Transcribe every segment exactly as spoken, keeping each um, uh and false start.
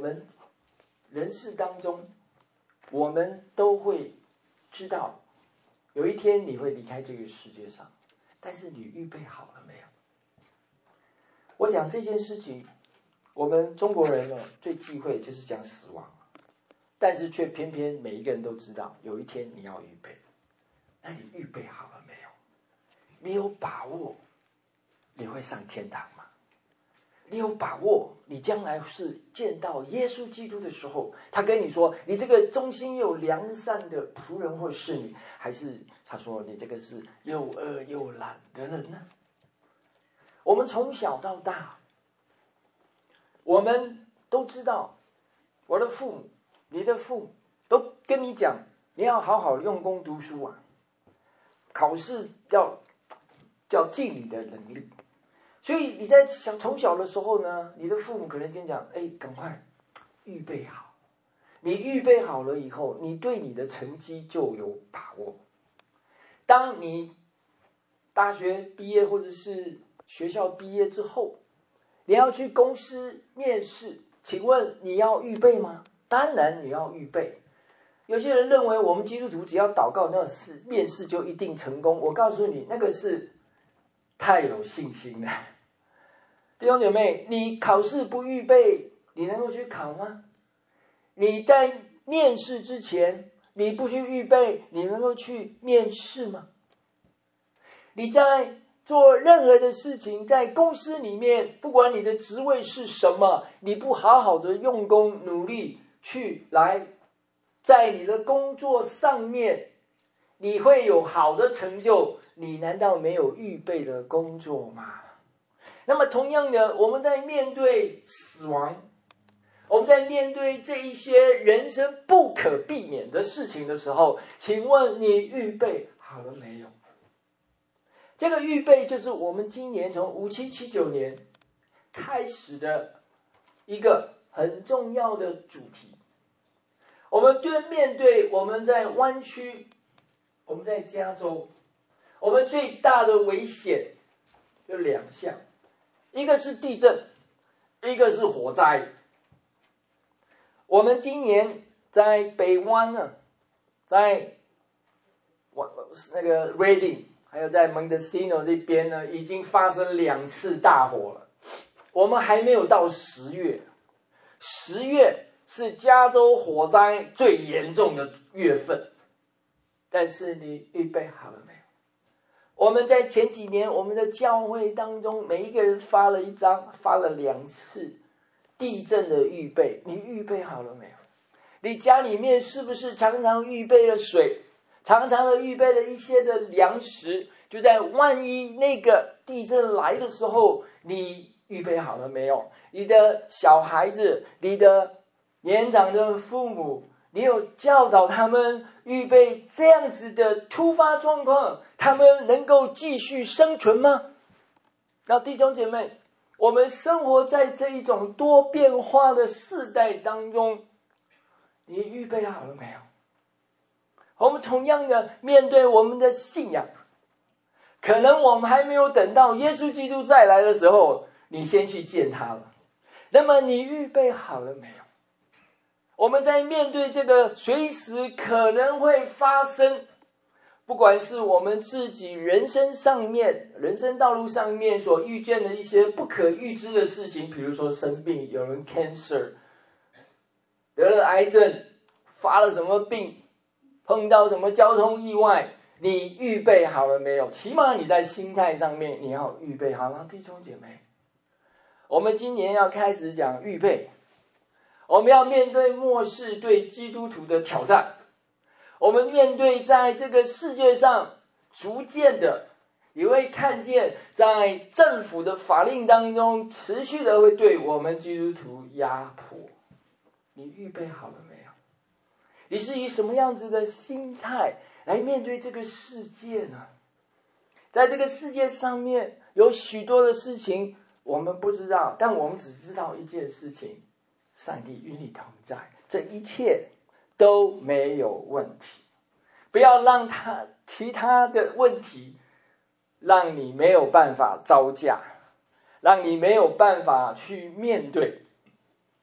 们人世当中，我们都会知道，有一天你会离开这个世界上，但是你预备好了没有？我讲这件事情，我们中国人呢最忌讳就是讲死亡，但是却偏偏每一个人都知道，有一天你要预备。那你预备好了没有？你有把握你会上天堂吗？你有把握你将来是见到耶稣基督的时候，他跟你说你这个忠心又良善的仆人或侍女，还是他说你这个是又恶又懒的人呢？我们从小到大，我们都知道，我的父母你的父母都跟你讲，你要好好用功读书啊，考试要要尽你的能力。所以你在想从小的时候呢，你的父母可能跟你讲，哎，赶快预备好。你预备好了以后，你对你的成绩就有把握。当你大学毕业或者是学校毕业之后，你要去公司面试，请问你要预备吗？当然你要预备。有些人认为我们基督徒只要祷告，那是面试就一定成功。我告诉你，那个是太有信心了。弟兄姐妹，你考试不预备，你能够去考吗？你在面试之前，你不去预备，你能够去面试吗？你在做任何的事情，在公司里面，不管你的职位是什么，你不好好的用功努力去来在你的工作上面，你会有好的成就，你难道没有预备的工作吗？那么同样的，我们在面对死亡，我们在面对这一些人生不可避免的事情的时候，请问你预备好了没有？这个预备就是我们今年从五七七九年开始的一个很重要的主题。我们对面对我们在湾区，我们在加州，我们最大的危险有两项，一个是地震，一个是火灾。我们今年在北湾呢，在那个 Reading 还有在 Mendocino 这边呢，已经发生两次大火了。我们还没有到十月，十月是加州火灾最严重的月份，但是你预备好了没有？我们在前几年，我们的教会当中，每一个人发了一张，发了两次地震的预备，你预备好了没有？你家里面是不是常常预备了水，常常的预备了一些的粮食，就在万一那个地震来的时候，你预备好了没有？你的小孩子，你的年长的父母，你有教导他们预备这样子的突发状况，他们能够继续生存吗？那弟兄姐妹，我们生活在这一种多变化的世代当中，你预备好了没有？我们同样的面对我们的信仰，可能我们还没有等到耶稣基督再来的时候，你先去见他了。那么你预备好了没有？我们在面对这个随时可能会发生，不管是我们自己人生上面、人生道路上面所遇见的一些不可预知的事情，比如说生病，有人 cancer 得了癌症，发了什么病，碰到什么交通意外，你预备好了没有？起码你在心态上面你要预备好了。弟兄姐妹，我们今年要开始讲预备，我们要面对末世对基督徒的挑战，我们面对在这个世界上逐渐的也会看见在政府的法令当中持续的会对我们基督徒压迫，你预备好了没有？你是以什么样子的心态来面对这个世界呢？在这个世界上面有许多的事情我们不知道，但我们只知道一件事情，上帝与你同在，这一切都没有问题。不要让他其他的问题让你没有办法招架，让你没有办法去面对。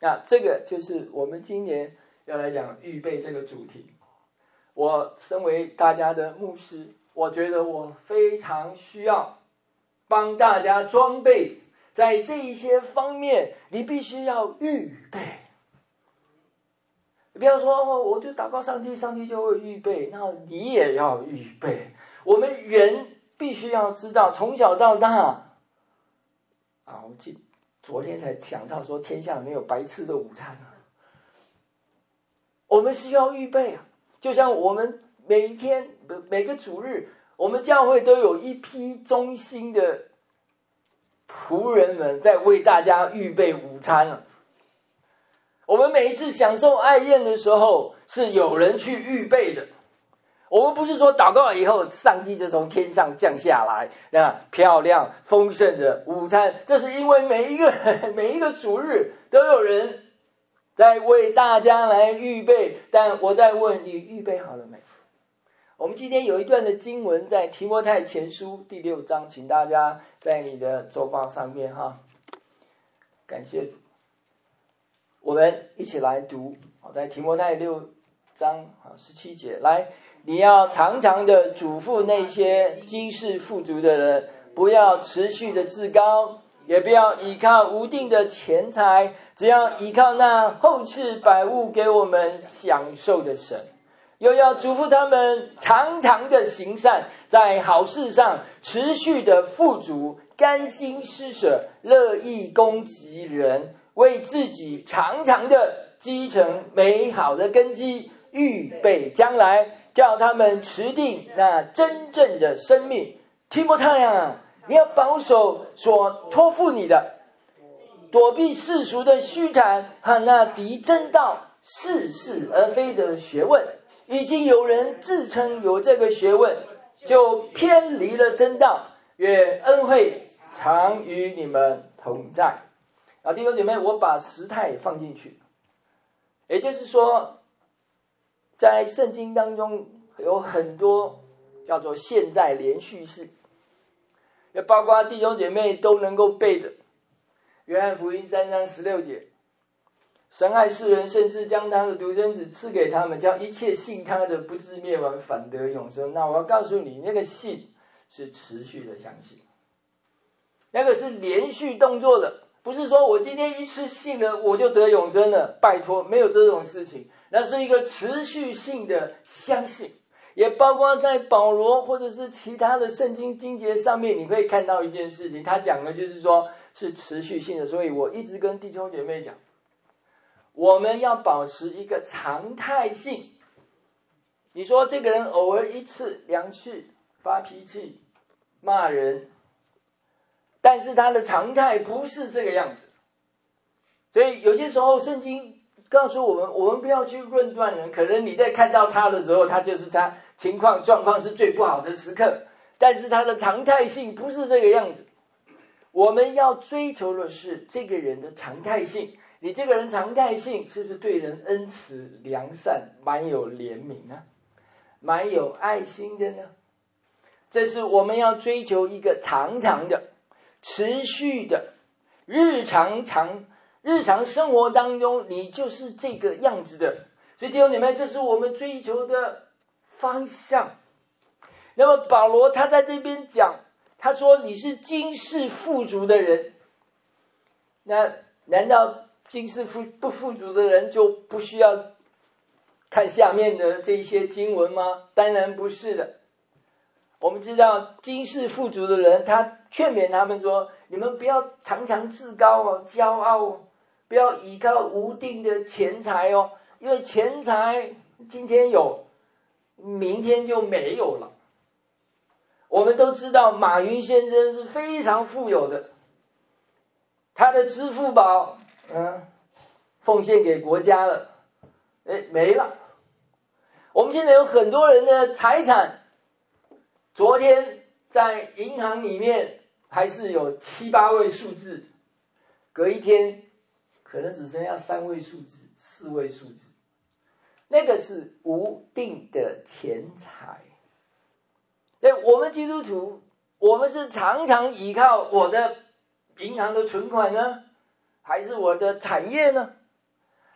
那这个就是我们今年要来讲预备这个主题。我身为大家的牧师，我觉得我非常需要帮大家装备，在这一些方面你必须要预备。你不要说哦，我就祷告上帝，上帝就会预备，那你也要预备。我们人必须要知道，从小到大啊，我记昨天才讲到说，天下没有白吃的午餐啊。我们需要预备啊，就像我们每一天每个主日，我们教会都有一批忠心的仆人们在为大家预备午餐啊。我们每一次享受爱宴的时候，是有人去预备的。我们不是说祷告了以后，上帝就从天上降下来，那漂亮丰盛的午餐，这是因为每一个每一个主日都有人在为大家来预备。但我在问你，预备好了没？我们今天有一段的经文在提摩太前书第六章，请大家在你的周报上面哈，感谢主。我们一起来读，在提摩太六章十七节，来，你要常常的嘱咐那些今世富足的人，不要持续的自高，也不要依靠无定的钱财，只要依靠那厚赐百物给我们享受的神。又要嘱咐他们常常的行善，在好事上持续的富足，甘心施舍，乐意供给人，为自己常常的积成美好的根基，预备将来，叫他们持定那真正的生命。提摩太啊，你要保守所托付你的，躲避世俗的虚谈和那敌真道似是而非的学问。已经有人自称有这个学问，就偏离了真道。愿恩惠常与你们同在。啊，弟兄姐妹，我把时态放进去，也就是说，在圣经当中有很多叫做现在连续式，也包括弟兄姐妹都能够背的。约翰福音三章十六节，神爱世人，甚至将他的独生子赐给他们，叫一切信他的不至灭亡，反得永生。那我要告诉你，那个信是持续的相信，那个是连续动作的，不是说我今天一次信了我就得永生了，拜托，没有这种事情。那是一个持续性的相信，也包括在保罗或者是其他的圣经经节上面，你可以看到一件事情，他讲的就是说是持续性的。所以我一直跟弟兄姐妹讲，我们要保持一个常态性。你说这个人偶尔一次两次发脾气骂人，但是他的常态不是这个样子。所以有些时候圣经告诉我们，我们不要去论断人，可能你在看到他的时候，他就是他情况状况是最不好的时刻，但是他的常态性不是这个样子。我们要追求的是这个人的常态性。你这个人常态性是不是对人恩慈良善，蛮有怜悯呢？蛮有爱心的呢？这是我们要追求一个常常的持续的日常常日常生活当中，你就是这个样子的。所以弟兄姐妹，这是我们追求的方向。那么保罗他在这边讲，他说你是今世富足的人，那难道今世富不富足的人就不需要看下面的这些经文吗？当然不是的。我们知道今世富足的人，他劝勉他们说，你们不要常常自高哦，骄傲哦，不要依靠无定的钱财哦，因为钱财今天有，明天就没有了。我们都知道马云先生是非常富有的，他的支付宝嗯，奉献给国家了，哎，没了。我们现在有很多人的财产，昨天在银行里面还是有七八位数字，隔一天可能只剩下三位数字、四位数字，那个是无定的钱财。对，我们基督徒，我们是常常依靠我的银行的存款呢，还是我的产业呢？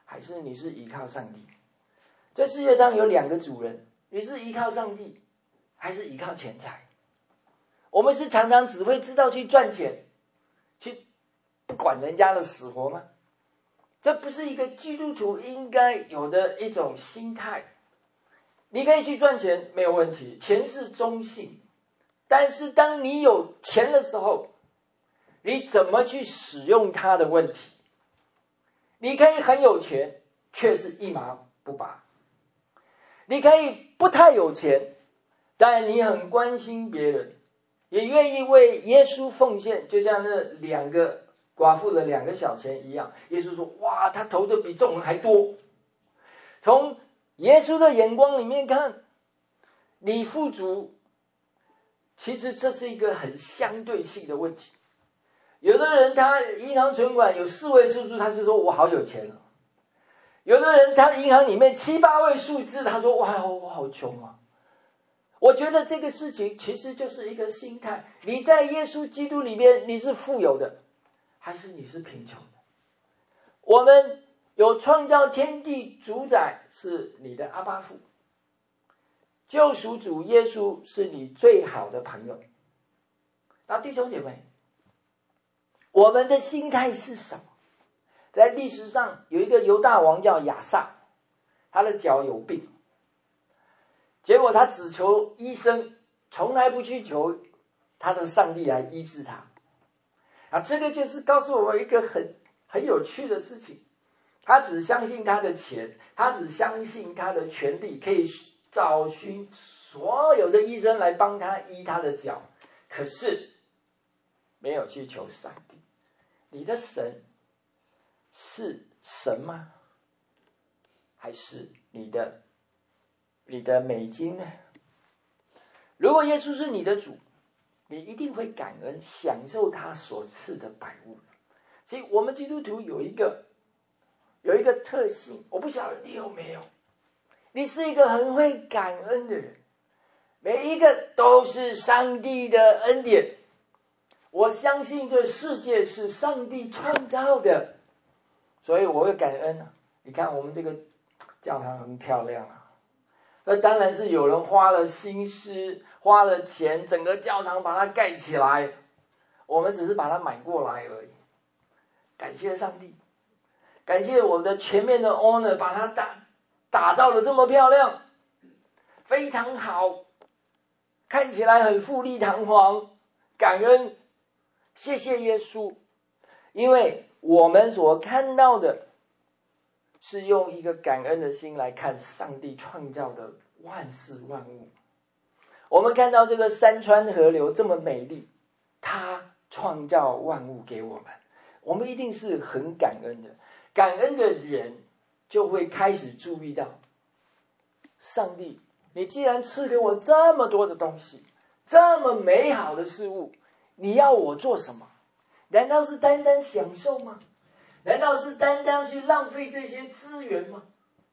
还是你是依靠上帝？这世界上有两个主人，你是依靠上帝，还是依靠钱财？我们是常常只会知道去赚钱，去不管人家的死活吗？这不是一个基督徒应该有的一种心态。你可以去赚钱，没有问题，钱是中性，但是当你有钱的时候，你怎么去使用它的问题。你可以很有钱，却是一毛不拔；你可以不太有钱，但你很关心别人，也愿意为耶稣奉献，就像那两个寡妇的两个小钱一样。耶稣说，哇，他投的比众人还多。从耶稣的眼光里面看，你富足，其实这是一个很相对性的问题。有的人他银行存款有四位数字，他就说我好有钱了；有的人他银行里面七八位数字，他说哇我好穷啊。我觉得这个事情其实就是一个心态，你在耶稣基督里面你是富有的，还是你是贫穷的？我们有创造天地主宰是你的阿爸父，救赎主耶稣是你最好的朋友。那弟兄姐妹，我们的心态是什么？在历史上有一个犹大王叫亚撒，他的脚有病，结果他只求医生，从来不去求他的上帝来医治他。啊，这个就是告诉我们一个很很有趣的事情。他只相信他的钱，他只相信他的权利，可以找寻所有的医生来帮他医他的脚，可是没有去求上帝。你的神是神吗？还是你的你的美金呢？如果耶稣是你的主，你一定会感恩，享受他所赐的百物。所以我们基督徒有一个有一个特性，我不晓得你有没有，你是一个很会感恩的人，每一个都是上帝的恩典。我相信这世界是上帝创造的，所以我会感恩啊。你看我们这个教堂很漂亮啊，那当然是有人花了心思花了钱，整个教堂把它盖起来，我们只是把它买过来而已。感谢上帝，感谢我们的前面的 owner 把它打打造的这么漂亮，非常好，看起来很富丽堂皇。感恩，谢谢耶稣，因为我们所看到的是用一个感恩的心来看上帝创造的万事万物。我们看到这个山川河流这么美丽，他创造万物给我们，我们一定是很感恩的。感恩的人就会开始注意到，上帝，你既然赐给我这么多的东西，这么美好的事物，你要我做什么？难道是单单享受吗？难道是单单去浪费这些资源吗？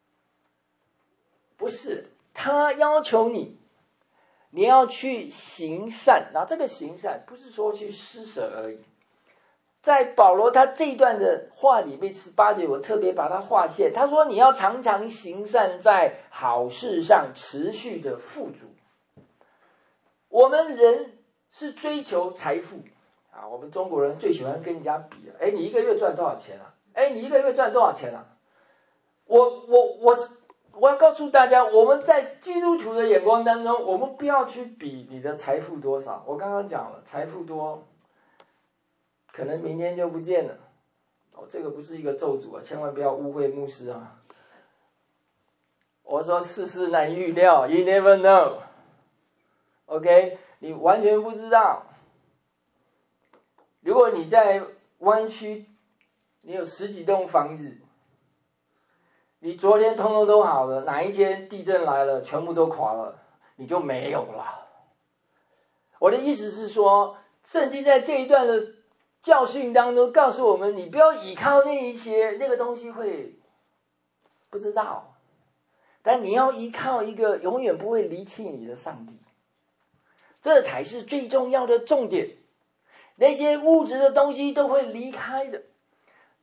不是，他要求你，你要去行善。那这个行善不是说去施舍而已。在保罗他这一段的话里面，十八节我特别把它划线，他说你要常常行善，在好事上持续的富足。我们人是追求财富啊，我们中国人最喜欢跟人家比，哎，你一个月赚多少钱啊？哎，你一个月赚多少钱啊？我我我我要告诉大家，我们在基督徒的眼光当中，我们不要去比你的财富多少。我刚刚讲了，财富多可能明天就不见了。哦，这个不是一个咒诅啊，千万不要误会牧师啊。我说世事难预料 ，You never know。OK， 你完全不知道。如果你在湾区，你有十几栋房子，你昨天通通都好了，哪一天地震来了，全部都垮了，你就没有了。我的意思是说，圣经在这一段的教训当中告诉我们，你不要依靠那一些，那个东西会不知道，但你要依靠一个永远不会离弃你的上帝，这才是最重要的重点。那些物质的东西都会离开的，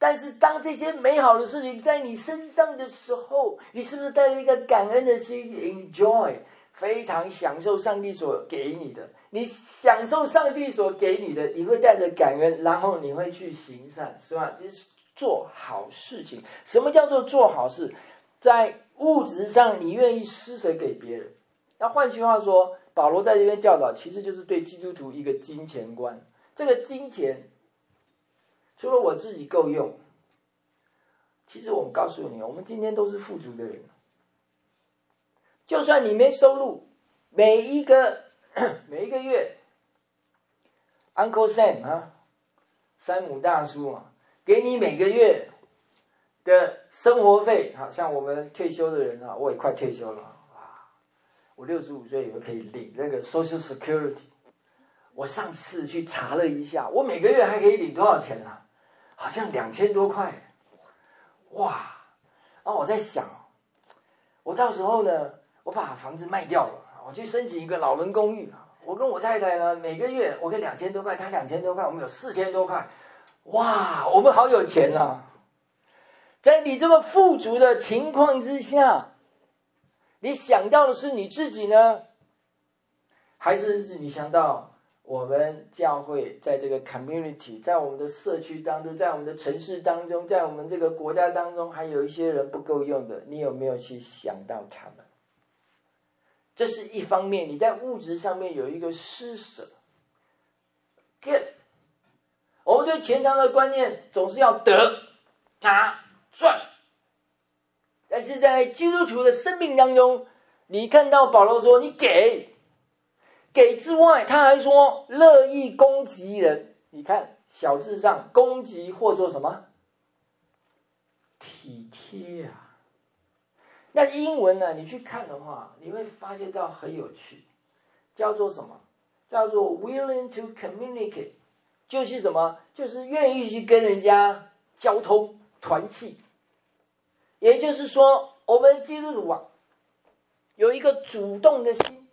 但是当这些美好的事情在你身上的时候，你是不是带着一个感恩的心 ，enjoy， 非常享受上帝所给你的？你享受上帝所给你的，你会带着感恩，然后你会去行善，是吧？就是做好事情。什么叫做做好事？在物质上你愿意施舍给别人。那换句话说，保罗在这边教导，其实就是对基督徒一个金钱观。这个金钱，除了我自己够用，其实我们告诉你，我们今天都是富足的人。就算你没收入，每一个每一个月 Uncle Sam 啊，山姆大叔啊，给你每个月的生活费，好像我们退休的人啊，我也快退休了啊，我六十五岁以后可以领那个 Social Security。我上次去查了一下，我每个月还可以领多少钱啊？好像两千多块，哇！然后我在想，我到时候呢，我把房子卖掉了，我去申请一个老人公寓。我跟我太太呢，每个月我给两千多块，她两千多块，我们有四千多块，哇，我们好有钱啊！在你这么富足的情况之下，你想到的是你自己呢，还是你想到我们教会在这个 community， 在我们的社区当中，在我们的城市当中，在我们这个国家当中，还有一些人不够用的，你有没有去想到他们？这是一方面，你在物质上面有一个施舍 give。 我们对钱财的观念总是要得拿赚，但是在基督徒的生命当中，你看到保罗说你给给之外，他还说乐意供给人。你看小字上供给或做什么？体贴啊。那英文呢，你去看的话，你会发现到很有趣，叫做什么？叫做 willing to communicate， 就是什么？就是愿意去跟人家交通团契。也就是说，我们基督徒啊，有一个主动的心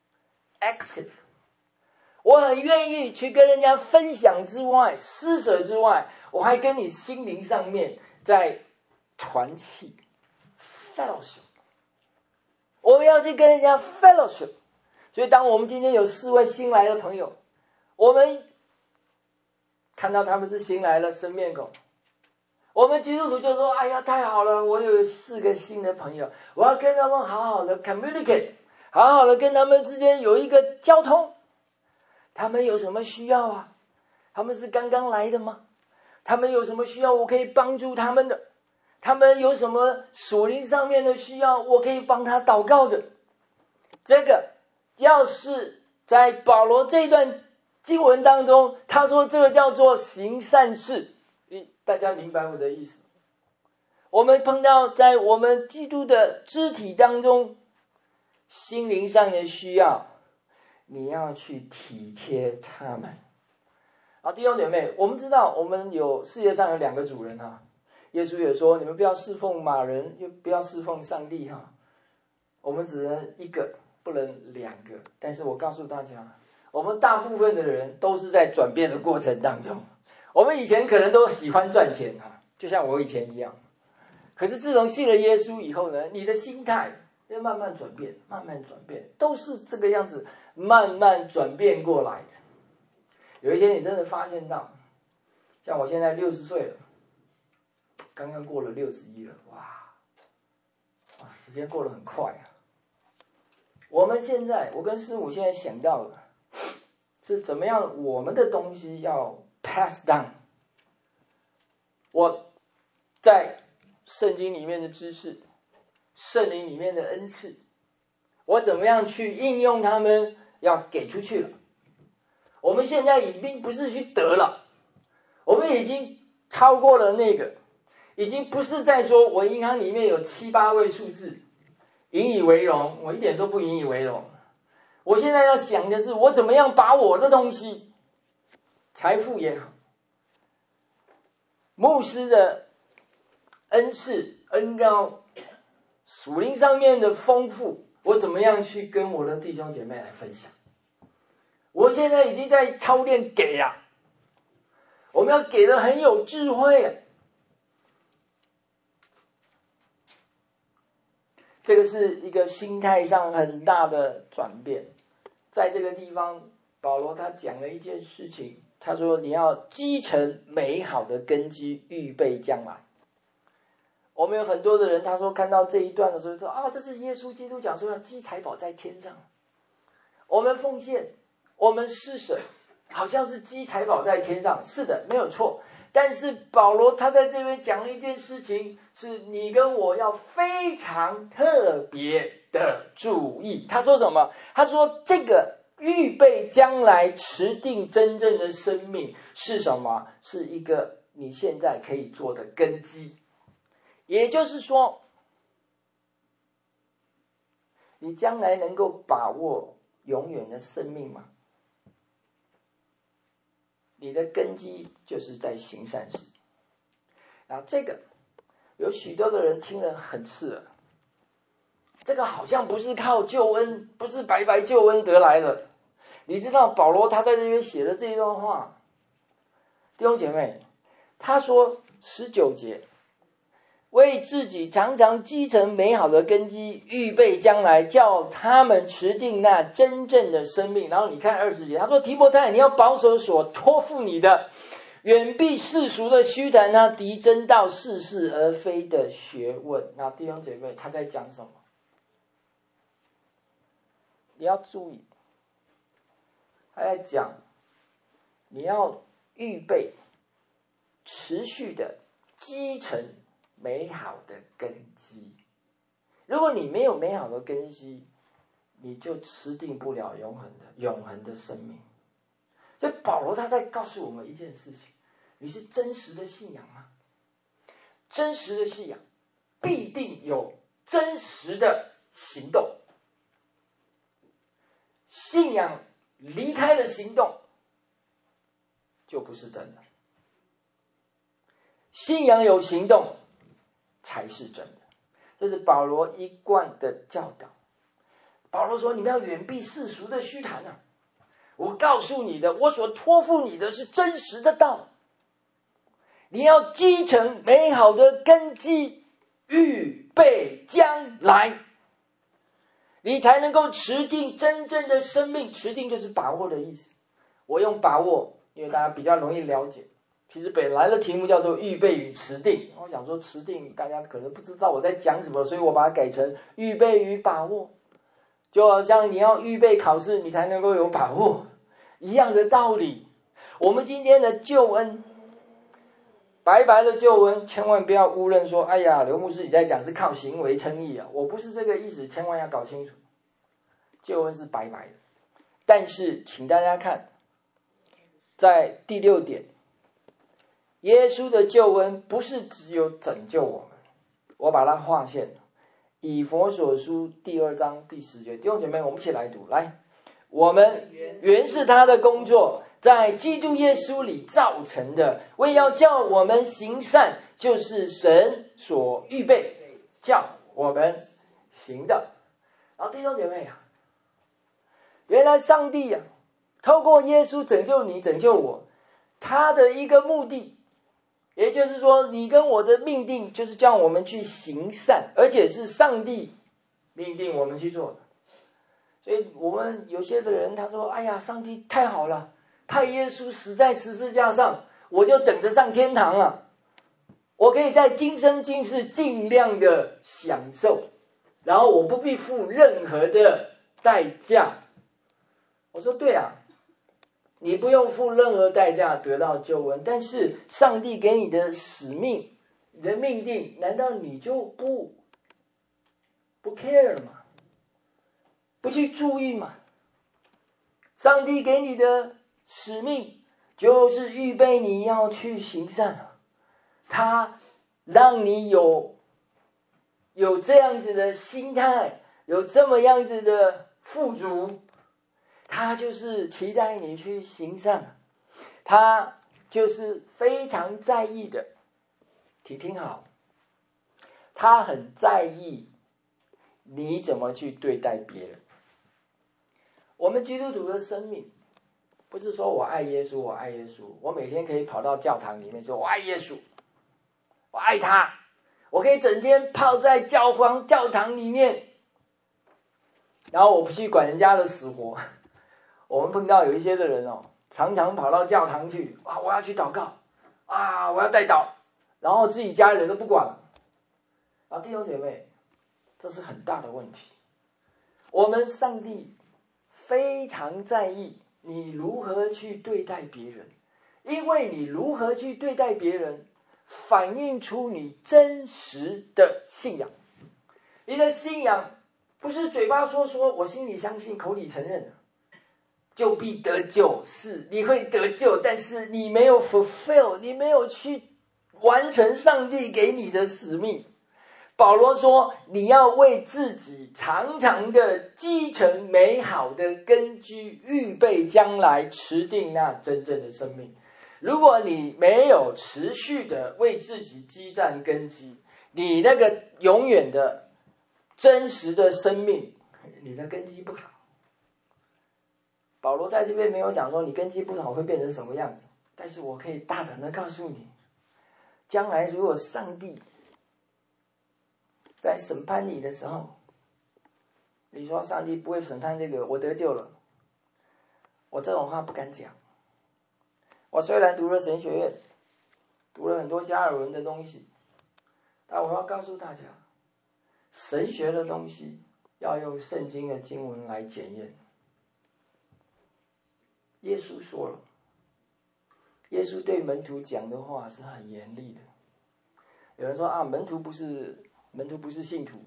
active， 我很愿意去跟人家分享之外，施舍之外，我还跟你心灵上面在团契 fellowship， 我们要去跟人家 fellowship。 所以当我们今天有四位新来的朋友，我们看到他们是新来的生面孔，我们基督徒就说，哎呀太好了，我有四个新的朋友，我要跟他们好好的 communicate， 好好的跟他们之间有一个交通。他们有什么需要啊？他们是刚刚来的吗？他们有什么需要我可以帮助他们的？他们有什么属灵上面的需要我可以帮他祷告的？这个要是在保罗这段经文当中，他说这个叫做行善事，大家明白我的意思？我们碰到在我们基督的肢体当中心灵上的需要，你要去体贴他们。好，弟兄姐妹，我们知道我们有世界上有两个主人啊，耶稣也说你们不要侍奉马人，又不要侍奉上帝哈。我们只能一个，不能两个。但是我告诉大家，我们大部分的人都是在转变的过程当中。我们以前可能都喜欢赚钱啊，就像我以前一样。可是自从信了耶稣以后呢，你的心态要慢慢转变，慢慢转变，都是这个样子，慢慢转变过来的。有一天你真的发现到，像我现在六十岁了，刚刚过了六十一了，哇，哇，时间过得很快啊。我们现在，我跟师母现在想到了，是怎么样我们的东西要 pass down。我在圣经里面的知识，圣灵里面的恩赐，我怎么样去应用它们，要给出去了。我们现在已经不是去得了，我们已经超过了那个，已经不是在说我银行里面有七八位数字，引以为荣，我一点都不引以为荣。我现在要想的是，我怎么样把我的东西，财富也好，牧师的恩赐、恩膏，属灵上面的丰富，我怎么样去跟我的弟兄姐妹来分享？我现在已经在操练给啊，我们要给的很有智慧啊。 这个是一个心态上很大的转变。在这个地方，保罗他讲了一件事情，他说你要积成美好的根基，预备将来。我们有很多的人，他说看到这一段的时候说啊，这是耶稣基督讲说要积财宝在天上。我们奉献，我们施舍，好像是积财宝在天上，是的，没有错。但是保罗他在这边讲了一件事情，是你跟我要非常特别的注意。他说什么？他说这个预备将来持定真正的生命是什么？是一个你现在可以做的根基。也就是说，你将来能够把握永远的生命吗？你的根基就是在行善事。然后这个有许多的人听了很刺耳，这个好像不是靠救恩，不是白白救恩得来的。你知道保罗他在这边写的这一段话，弟兄姐妹，他说十九节，为自己常常积成美好的根基，预备将来，叫他们持定那真正的生命。然后你看二十节，他说提摩太，你要保守所托付你的，远避世俗的虚谈，那敌真道似是而非的学问。那弟兄姐妹，他在讲什么？你要注意，他在讲你要预备持续的积成美好的根基。如果你没有美好的根基，你就持定不了永恒的永恒的生命。所以保罗他在告诉我们一件事情，你是真实的信仰吗？真实的信仰必定有真实的行动。信仰离开了行动就不是真的，信仰有行动才是真的。这是保罗一贯的教导。保罗说你们要远避世俗的虚谈啊！我告诉你的，我所托付你的是真实的道，你要积成美好的根基，预备将来，你才能够持定真正的生命。持定就是把握的意思，我用把握，因为大家比较容易了解。其实本来的题目叫做预备与持定，我想说持定大家可能不知道我在讲什么，所以我把它改成预备与把握。就好像你要预备考试，你才能够有把握一样的道理。我们今天的救恩，白白的救恩，千万不要误认说，哎呀，刘牧师你在讲是靠行为称义啊，我不是这个意思，千万要搞清楚，救恩是白白的。但是请大家看，在第六点，耶稣的救恩不是只有拯救我们，我把它划线，以弗所书第二章第十节，弟兄姐妹，我们一起来读，来，我们原是他的工作，在基督耶稣里造成的，为要叫我们行善，就是神所预备叫我们行的。然后弟兄姐妹啊，原来上帝啊，透过耶稣拯救你，拯救我，他的一个目的，也就是说你跟我的命定就是叫我们去行善，而且是上帝命定我们去做的。所以我们有些的人他说，哎呀，上帝太好了，派耶稣死在十字架上，我就等着上天堂了，我可以在今生今世尽量的享受，然后我不必付任何的代价。我说对啊，你不用付任何代价得到救恩，但是上帝给你的使命，你的命定，难道你就不不 care 吗？不去注意吗？上帝给你的使命就是预备你要去行善，他让你有有这样子的心态，有这么样子的富足，他就是期待你去行善，他就是非常在意的。听听好，他很在意你怎么去对待别人。我们基督徒的生命不是说我爱耶稣，我爱耶稣，我每天可以跑到教堂里面说我爱耶稣，我爱他， 我可以整天泡在教皇教堂里面，然后我不去管人家的死活。我们碰到有一些的人哦，常常跑到教堂去啊，我要去祷告啊，我要代祷，然后自己家人都不管啊。弟兄姐妹，这是很大的问题。我们上帝非常在意你如何去对待别人，因为你如何去对待别人，反映出你真实的信仰。你的信仰不是嘴巴说说，我心里相信，口里承认就必得救，是你会得救，但是你没有 fulfill， 你没有去完成上帝给你的使命。保罗说，你要为自己常常的积成美好的根基，预备将来持定那真正的生命。如果你没有持续的为自己积攒根基，你那个永远的真实的生命，你的根基不好。保罗在这边没有讲说你根基不好会变成什么样子，但是我可以大胆的告诉你，将来如果上帝在审判你的时候，你说上帝不会审判这个，我得救了，我这种话不敢讲。我虽然读了神学院，读了很多加尔文的东西，但我要告诉大家，神学的东西要用圣经的经文来检验。耶稣说了，耶稣对门徒讲的话是很严厉的。有人说啊，门徒不是门徒不是信徒。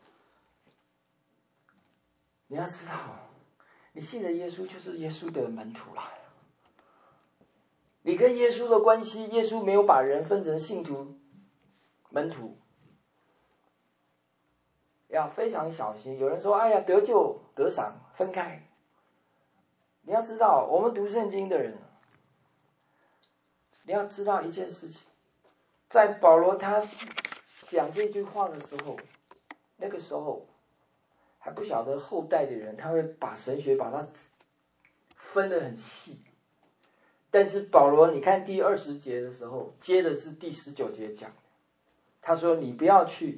你要知道，你信的耶稣就是耶稣的门徒啦。你跟耶稣的关系，耶稣没有把人分成信徒、门徒，要非常小心。有人说，哎呀，得救得赏分开。你要知道，我们读圣经的人，你要知道一件事情，在保罗他讲这句话的时候，那个时候还不晓得后代的人他会把神学把它分得很细。但是保罗你看第二十节的时候，接的是第十九节讲，他说你不要去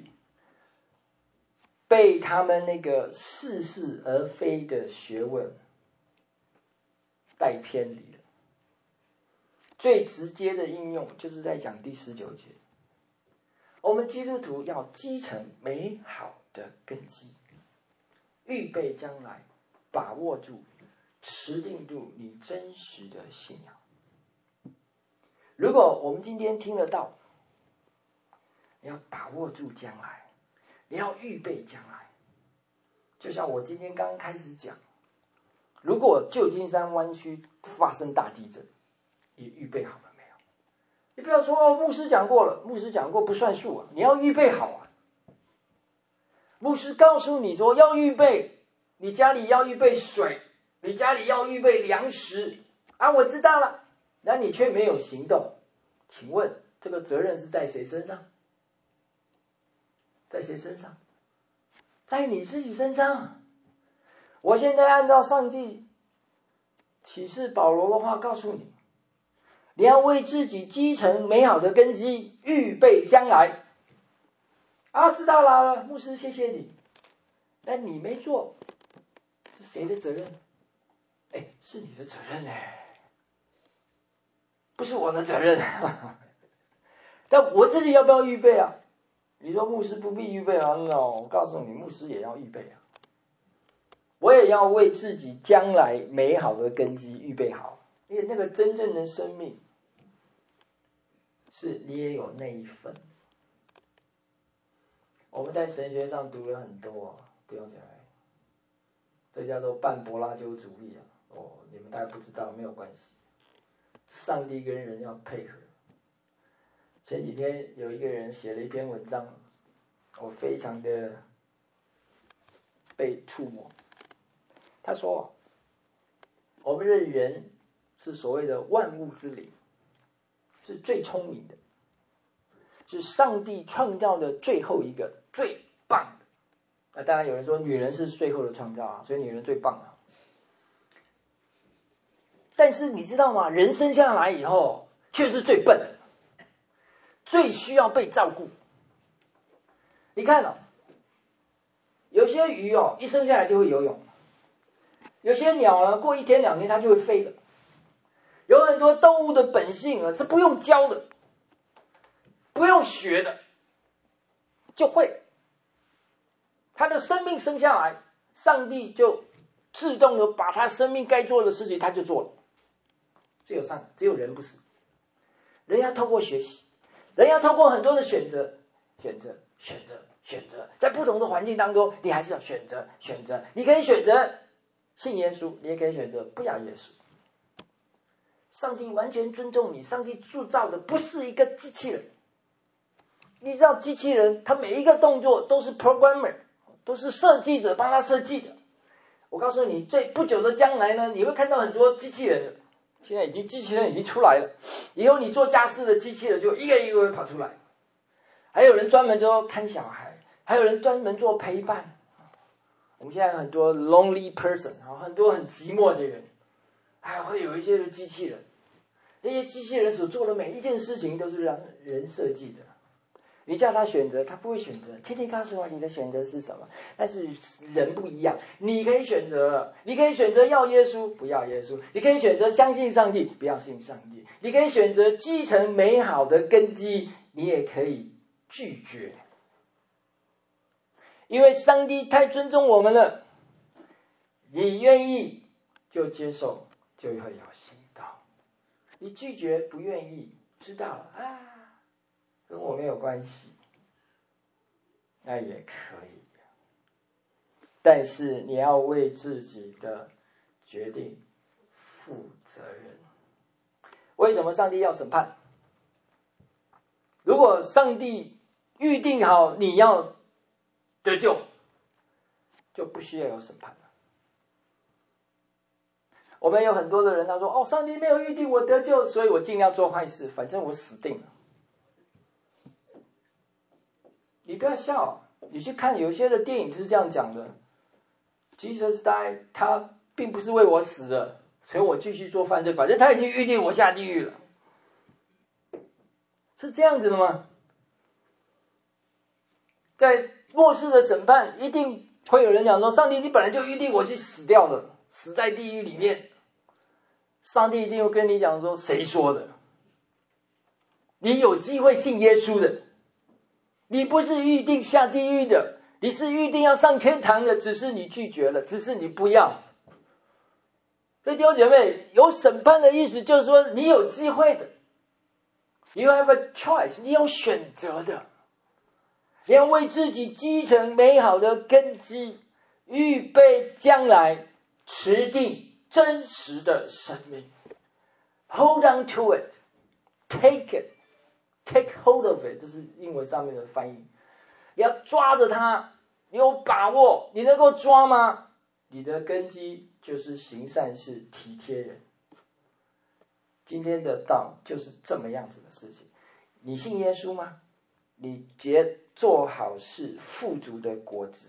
被他们那个似是而非的学问带偏离了。最直接的应用就是在讲第十九节，我们基督徒要积成美好的根基，预备将来，把握住持定住你真实的信仰。如果我们今天听得到，你要把握住将来，你要预备将来。就像我今天刚开始讲，如果旧金山湾区发生大地震，你预备好了没有？你不要说哦，牧师讲过了，牧师讲过不算数啊，你要预备好啊。牧师告诉你说要预备，你家里要预备水，你家里要预备粮食啊，我知道了，那你却没有行动，请问这个责任是在谁身上？在谁身上？在你自己身上。我现在按照上帝启示保罗的话告诉你，你要为自己积成美好的根基，预备将来。啊，知道了，牧师谢谢你。那你没做，是谁的责任？哎，是你的责任哎，不是我的责任。但我自己要不要预备啊？你说牧师不必预备啊？ no， 我告诉你，牧师也要预备啊。我也要为自己将来美好的根基预备好，因为那个真正的生命是你也有那一份。我们在神学上读了很多，弟兄姐妹，这叫做半柏拉修主义啊。哦，你们大家不知道没有关系，上帝跟人要配合。前几天有一个人写了一篇文章，我非常的被触摸。他说，我们的人是所谓的万物之灵，是最聪明的，是上帝创造的最后一个最棒的。那当然有人说女人是最后的创造啊，所以女人最棒啊。但是你知道吗？人生下来以后却是最笨的，最需要被照顾。 你看哦，有些鱼哦，一生下来就会游泳；有些鸟呢，过一天两天它就会飞了。有很多动物的本性啊，是不用教的，不用学的，就会。他的生命生下来，上帝就自动的把他生命该做的事情，他就做了。只有上，只有人不是。人要透过学习，人要透过很多的选择，选择，选择，选择，在不同的环境当中，你还是要选择，选择。你可以选择信耶稣，你也可以选择不要耶稣。上帝完全尊重你，上帝铸造的不是一个机器人。你知道机器人，它每一个动作都是 programmer， 都是设计者帮他设计的。我告诉你，最不久的将来呢，你会看到很多机器人。现在已经机器人已经出来了，以后你做家事的机器人就一个一个会跑出来。还有人专门做看小孩，还有人专门做陪伴。我们现在有很多 lonely person， 很多很寂寞的人，还会有一些的机器人。那些机器人所做的每一件事情都是让人设计的。你叫他选择，他不会选择。天天告诉我你的选择是什么，但是人不一样，你可以选择，你可以选择要耶稣，不要耶稣；你可以选择相信上帝，不要信上帝；你可以选择继承美好的根基，你也可以拒绝。因为上帝太尊重我们了，你愿意就接受，就会有行动；你拒绝不愿意，知道了啊。跟我没有关系，那也可以，但是你要为自己的决定负责任。为什么上帝要审判？如果上帝预定好你要得救，就不需要有审判了。我们有很多的人他说，哦，上帝没有预定我得救，所以我尽量做坏事，反正我死定了。你不要笑，你去看有些的电影是这样讲的， Jesus died， 他并不是为我死的，所以我继续做犯罪，反正他已经预定我下地狱了。是这样子的吗？在末世的审判，一定会有人讲说，上帝你本来就预定我去死掉的，死在地狱里面。上帝一定会跟你讲说，谁说的？你有机会信耶稣的，你不是预定下地狱的，你是预定要上天堂的，只是你拒绝了，只是你不要。所以弟兄姐妹，有审判的意思就是说你有机会的， You have a choice， 你有选择的，你要为自己积成美好的根基，预备将来持定真实的生命。 Hold on to it， take it， take hold of it， 这是英文上面的翻译。你要抓着它，你有把握，你能够抓吗？你的根基就是行善事，体贴人。今天的道就是这么样子的事情。你信耶稣吗？你结做好事富足的果子，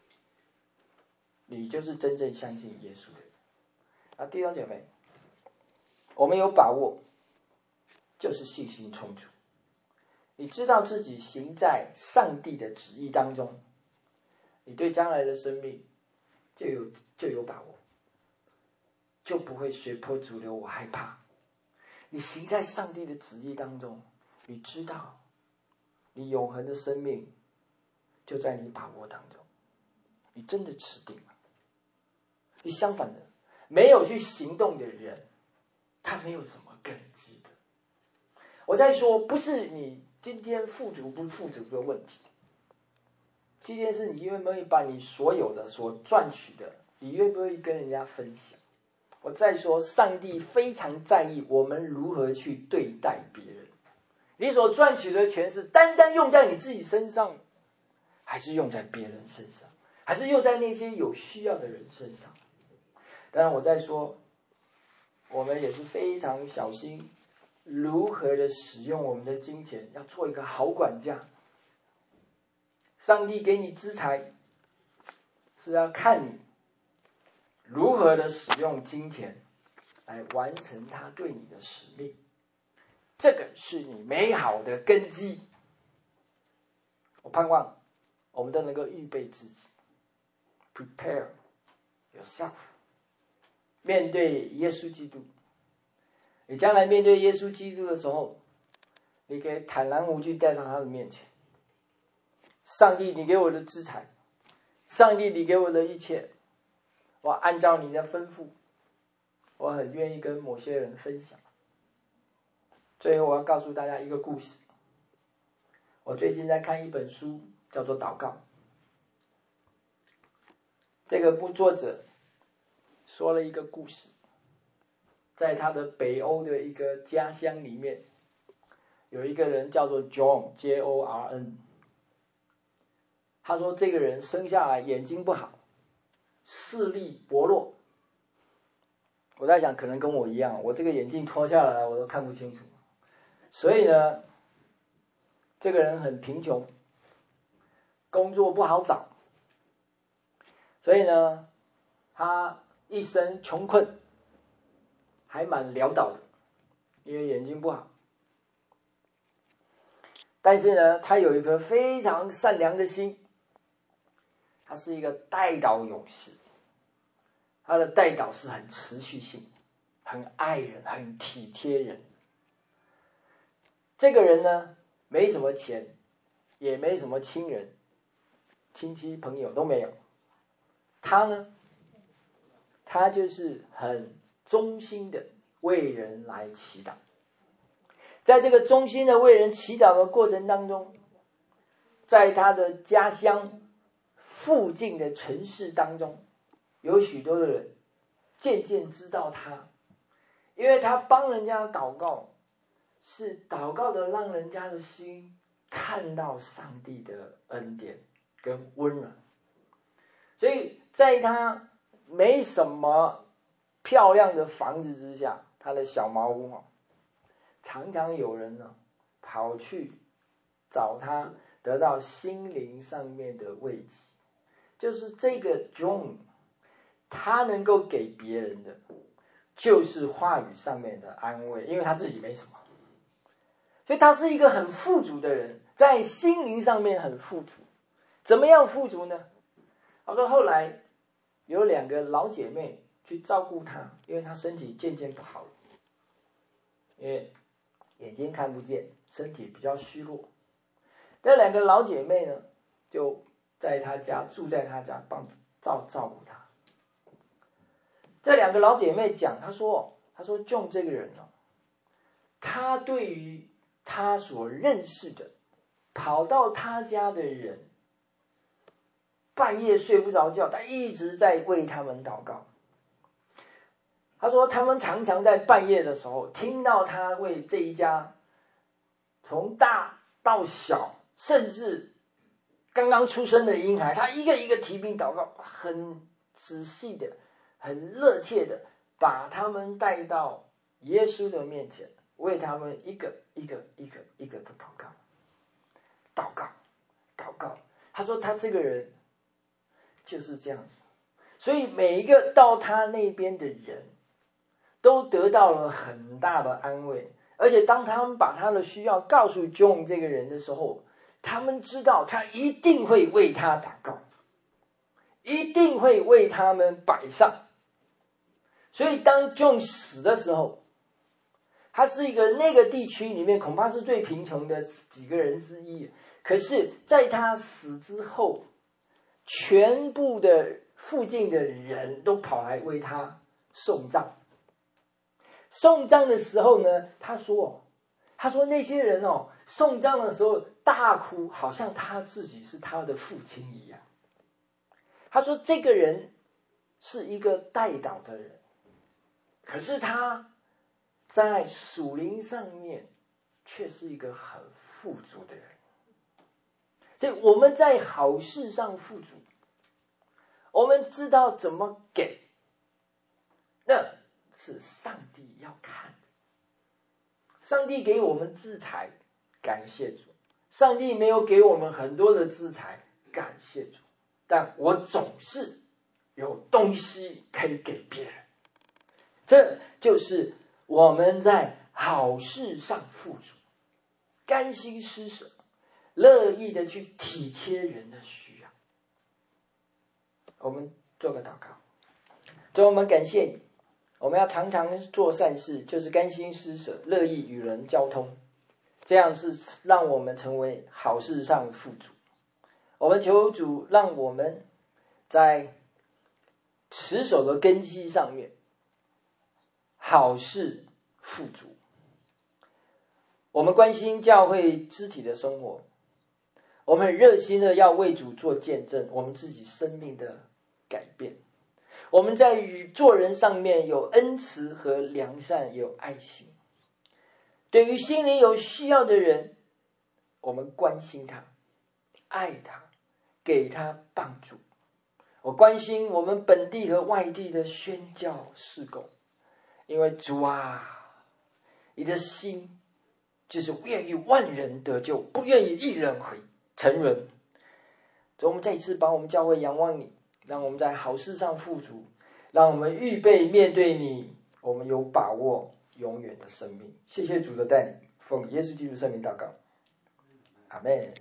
你就是真正相信耶稣的人。啊，弟兄姐妹，我们有把握，就是信心充足。你知道自己行在上帝的旨意当中，你对将来的生命就有就有把握，就不会随波逐流，我害怕。你行在上帝的旨意当中，你知道你永恒的生命就在你把握当中，你真的持定了。你相反的，没有去行动的人，他没有什么根基的。我在说，不是你今天富足不富足的问题，今天是你愿不愿意把你所有的所赚取的，你愿不愿意跟人家分享。我再说，上帝非常在意我们如何去对待别人。你所赚取的钱是单单用在你自己身上，还是用在别人身上，还是用在那些有需要的人身上？当然我在说，我们也是非常小心如何的使用我们的金钱，要做一个好管家。上帝给你资财，是要看你如何的使用金钱来完成他对你的使命，这个是你美好的根基。我盼望我们都能够预备自己 ，prepare yourself， 面对耶稣基督。你将来面对耶稣基督的时候，你可以坦然无惧带到他的面前。上帝，你给我的资财，上帝，你给我的一切，我按照你的吩咐，我很愿意跟某些人分享。最后我要告诉大家一个故事。我最近在看一本书，叫做《祷告》。这个部作者说了一个故事，在他的北欧的一个家乡里面，有一个人叫做 John J O R N。他说这个人生下来眼睛不好，视力薄弱。我在想可能跟我一样，我这个眼镜脱下来我都看不清楚。所以呢，这个人很贫穷，工作不好找，所以呢，他一生穷困，还蛮潦倒的，因为眼睛不好。但是呢，他有一颗非常善良的心，他是一个代祷勇士，他的代祷是很持续性，很爱人，很体贴人。这个人呢，没什么钱，也没什么亲人，亲戚朋友都没有。他呢，他就是很忠心的为人来祈祷。在这个忠心的为人祈祷的过程当中，在他的家乡附近的城市当中，有许多的人渐渐知道他，因为他帮人家祷告，是祷告的让人家的心看到上帝的恩典跟温暖。所以在他没什么漂亮的房子之下，他的小茅屋常常有人呢跑去找他，得到心灵上面的慰藉。就是这个 John， 他能够给别人的就是话语上面的安慰，因为他自己没什么，所以他是一个很富足的人，在心灵上面很富足。怎么样富足呢？他说后来有两个老姐妹去照顾他，因为他身体渐渐不好了，因为眼睛看不见，身体比较虚弱。这两个老姐妹呢，就在他家住在他家，帮照照顾他。这两个老姐妹讲，他说，他说 John 这个人呢，他对于他所认识的跑到他家的人，半夜睡不着觉，他一直在为他们祷告。他说他们常常在半夜的时候听到他为这一家从大到小，甚至刚刚出生的婴孩，他一个一个提名祷告，很仔细的，很热切的把他们带到耶稣的面前，为他们一个一个一个一个的祷告，祷告，祷告。他说他这个人就是这样子，所以每一个到他那边的人都得到了很大的安慰。而且当他们把他的需要告诉 John 这个人的时候，他们知道他一定会为他祷告，一定会为他们摆上。所以当 John 死的时候，他是一个那个地区里面恐怕是最贫穷的几个人之一，可是在他死之后，全部的附近的人都跑来为他送葬。送葬的时候呢，他说他说那些人哦，送葬的时候大哭，好像他自己是他的父亲一样。他说这个人是一个代祷的人，可是他在属灵上面却是一个很富足的人。所以我们在好事上富足，我们知道怎么给，那是上帝要看的。上帝给我们资财，感谢主；上帝没有给我们很多的资财，感谢主。但我总是有东西可以给别人，这就是我们在好事上富足，甘心施舍， 乐意的去体贴人的需要。我们做个祷告。主，我们感谢你，我们要常常做善事，就是甘心施舍，乐意与人交通，这样是让我们成为好事上富足。我们求主让我们在持守的根基上面好事富足。我们关心教会肢体的生活，我们很热心的要为主做见证，我们自己生命的改变。我们在与做人上面有恩慈和良善，有爱心。对于心灵有需要的人，我们关心他，爱他，给他帮助。我关心我们本地和外地的宣教事工，因为主啊，你的心就是愿意万人得救，不愿意一人回沉沦。所以我们再一次把我们教会仰望你，让我们在好事上富足，让我们预备面对你，我们有把握永远的生命。谢谢主的带领，奉耶稣基督圣名祷告，阿们。